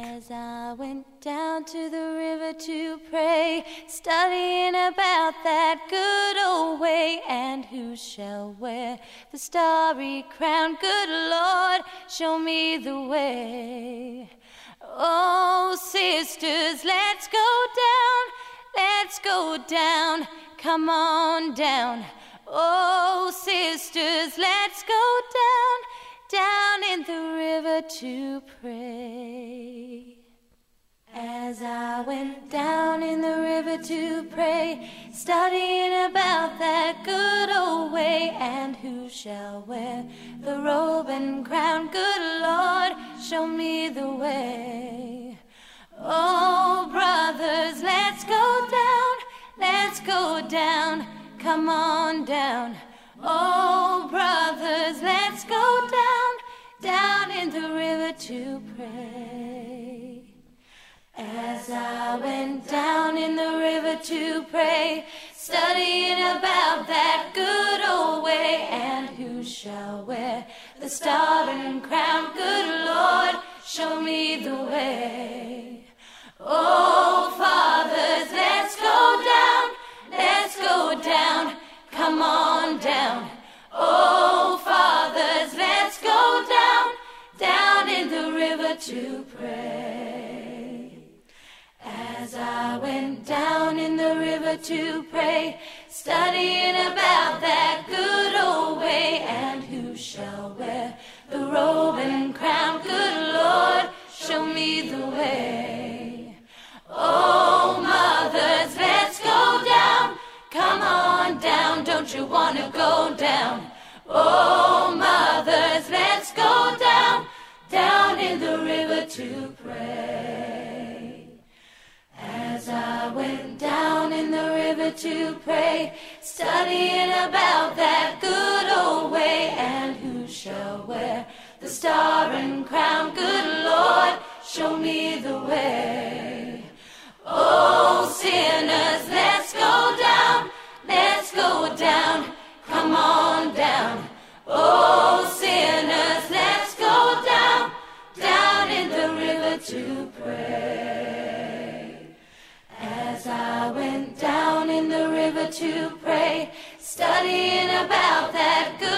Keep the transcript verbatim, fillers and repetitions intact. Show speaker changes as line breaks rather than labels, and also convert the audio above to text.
As I went down to the river to pray, studying about that good old way, and who shall wear the starry crown? Good Lord, show me the way. Oh, sisters, let's go down, let's go down, come on down. Oh, sisters, let's go down, down in the river to pray. As I went down in the river to pray, studying about that good old way, and who shall wear the robe and crown? Good Lord, show me the way. Oh, brothers, let's go down, let's go down, come on down. Oh, brothers, let's go down, down in the river to pray. As I went down in the river to pray, studying about that good old way, and who shall wear the star and crown? Good Lord, show me the way. Oh, fathers, let's go down, let's go down, come on down. Oh, fathers, let's go down, down in the river to pray. As I went down in the river to pray, studying about that good old way, and who shall wear the robe and crown? Good Lord, show me the way. Oh, mothers, let's go down, come on down, don't you want to go down? Oh, mothers, let's go down, down in the river to pray. As I went down in the river to pray, studying about that good old way, and who shall wear the star and crown? Good Lord, show me the way. Oh, sinners, let's go down, let's go down, come on down. Oh, sinners, let's go down, down in the river to pray. As I went down in the river to pray, studying about that good